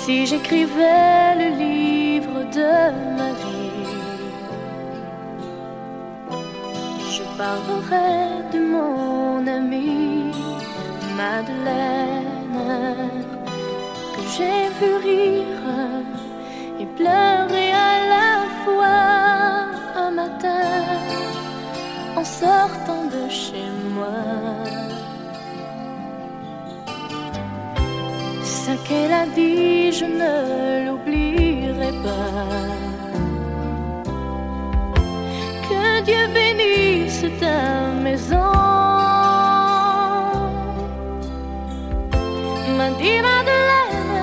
Si j'écrivais le livre de ma vie, je parlerais de mon amie Madeleine, que j'ai vu rire et pleurer à la fois un matin en sortant de chez moi. Ce qu'elle a dit, je ne l'oublierai pas. Que Dieu bénisse ta maison, m'a dit Madeleine.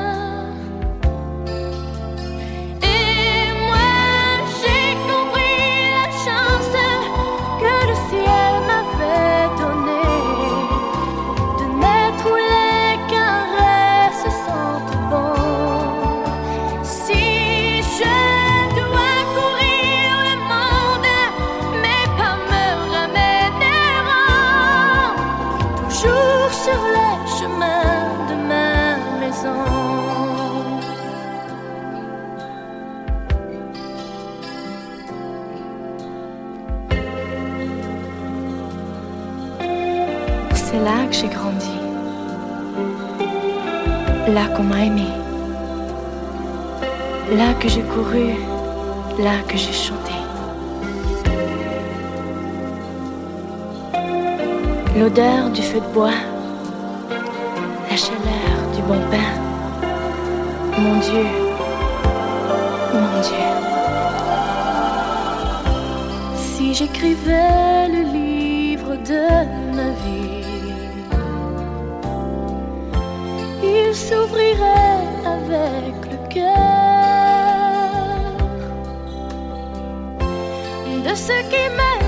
Et moi j'ai compris la chance que le ciel m'avait donnée, de naître où les caresses sentent bon. Si je dois courir le monde, mes pas me ramèneront toujours sur les chemins de ma maison. C'est là que j'ai grandi, là qu'on m'a aimé, là que j'ai couru, là que j'ai chanté. L'odeur du feu de bois, la chaleur du bon pain, mon Dieu, mon Dieu. Si j'écrivais le livre de ma vie, il s'ouvrirait avec le cœur de ceux qui m'aiment.